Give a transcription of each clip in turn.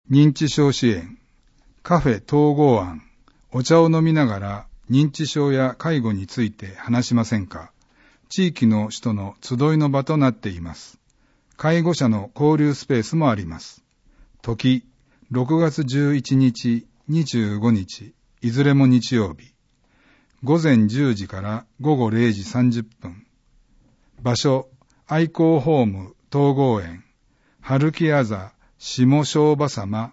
認知症支援、カフェ統合案、お茶を飲みながら認知症や介護について話しませんか。地域の人の集いの場となっています。介護者の交流スペースもあります。時、6月11日、25日、いずれも日曜日。午前10時から午後0時30分。場所、愛好ホーム統合園、春木あざ下庄場様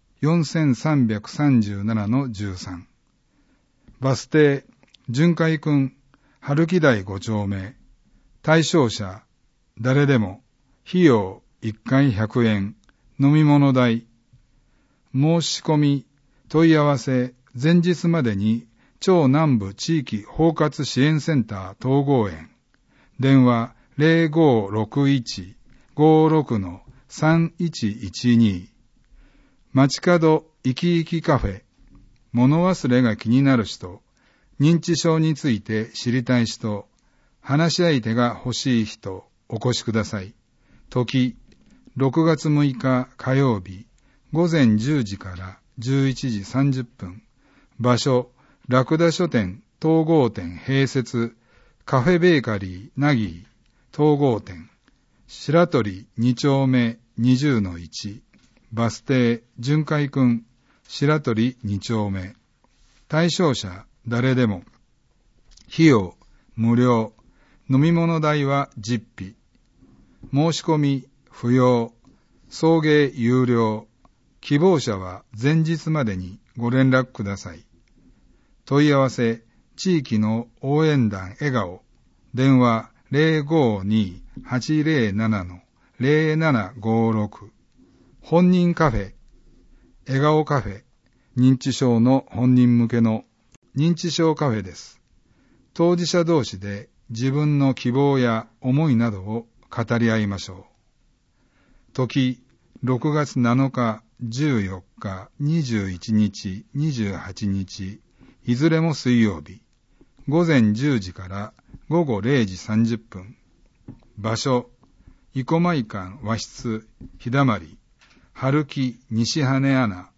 4337-13。バス停、巡回君、春木台5丁目。対象者、誰でも。費用、1回100円。飲み物代。申し込み、問い合わせ、前日までに、超南部地域包括支援センター統合園。電話、0561-56-3112。街角いきいきカフェ。物忘れが気になる人、認知症について知りたい人、話し相手が欲しい人、お越しください。時、6月6日火曜日、午前10時から11時30分。場所、ラクダ書店統合店併設、カフェベーカリーナギー統合店、白鳥2丁目 20-1。バス停、巡回君、白鳥2丁目。対象者、誰でも。費用、無料。飲み物代は実費。申し込み、不要。送迎有料。希望者は前日までにご連絡ください。問い合わせ、地域の応援団笑顔。電話、052-807-0756。本人カフェ、笑顔カフェ、認知症の本人向けの認知症カフェです。当事者同士で自分の希望や思いなどを語り合いましょう。時、6月7日、14日、21日、28日、いずれも水曜日。午前10時から午後0時30分。場所、生駒井館和室、日だまり。春木西羽アナ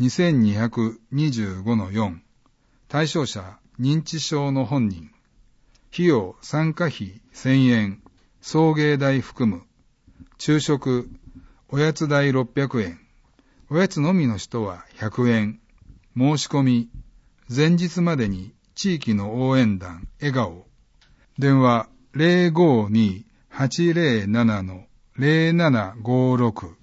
2225-4。対象者、認知症の本人。費用、参加費1000円。送迎代含む。昼食、おやつ代600円。おやつのみの人は100円。申し込み、前日までに地域の応援団笑顔。電話 052-807-0756。